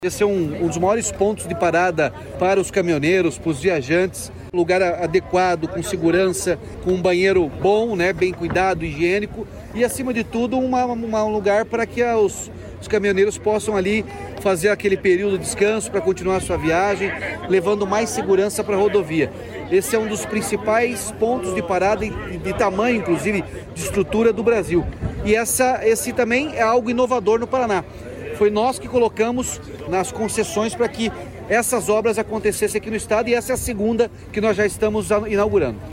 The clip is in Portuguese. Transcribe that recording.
Esse é um dos maiores pontos de parada para os caminhoneiros, para os viajantes. Lugar adequado, com segurança, com um banheiro bom, né, bem cuidado, higiênico e, acima de tudo, um lugar para que os caminhoneiros possam ali fazer aquele período de descanso para continuar a sua viagem, levando mais segurança para a rodovia. Esse é um dos principais pontos de parada de tamanho, inclusive, de estrutura do Brasil. E esse também é algo inovador no Paraná. Foi nós que colocamos nas concessões para que essas obras acontecessem aqui no estado e essa é a segunda que nós já estamos inaugurando.